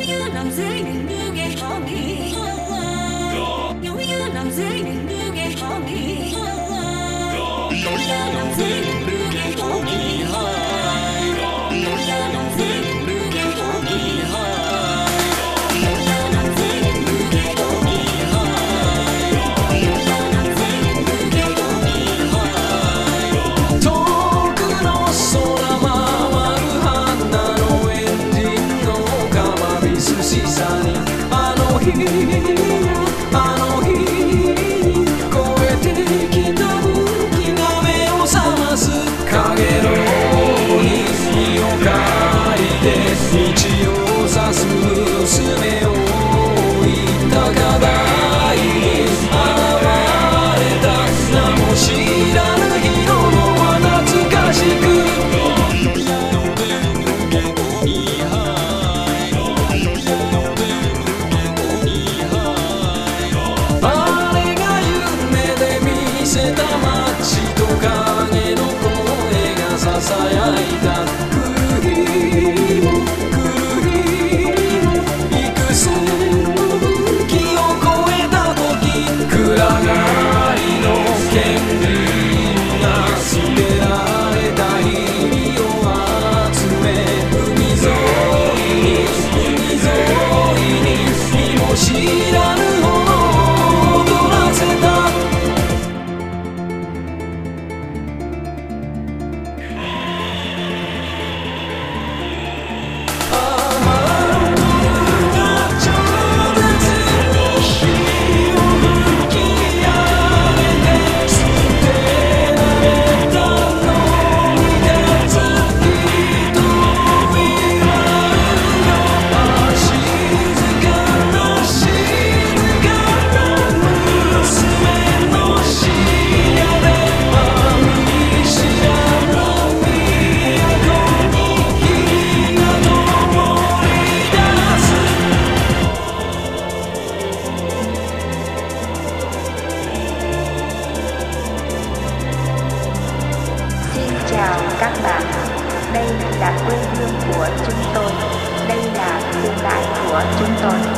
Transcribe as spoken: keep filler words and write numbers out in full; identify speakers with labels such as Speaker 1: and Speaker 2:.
Speaker 1: như làm dễ đừng đưa nghe khó đi giống như làm dễ đừng đưa nghe khó đi giống như làm dễ đừng đưa nghe khó đi giống như làm dễ đừng đưa nghe khó đi giống như làm dễ đừng đưa nghe khó đi giống như làm dễ đừng đưa nghe khó đi
Speaker 2: 遠くの空回る花のエンジンのカマビ寿司さにあの日あの日越えてきた武器が目を覚ます影の日を描いて道を指す娘を置いた課題に現れた名も知らぬ色のは懐かしくあれが夢で見せた街と影の声がささやいた来る日も来る日も幾千の武器を超えた時暗がりの権利が捨てられた日々を集め海沿いに海沿いに身も知らぬほど踊らせた
Speaker 3: Chào các bạn, đây là quê hương của chúng tôi, đây là tương lai của chúng tôi.